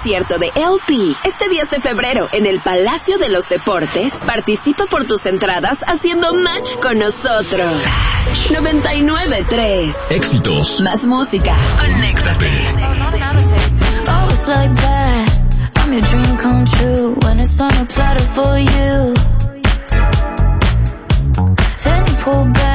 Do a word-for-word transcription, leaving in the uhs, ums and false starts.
concierto de L P este diez de febrero en el Palacio de los Deportes, participa por tus entradas haciendo match con nosotros. noventa y nueve punto tres. Éxitos. Más música. Conéctate. Oh, it's like that. I'm your dream come true when it's on a platter for you. Then you pull back.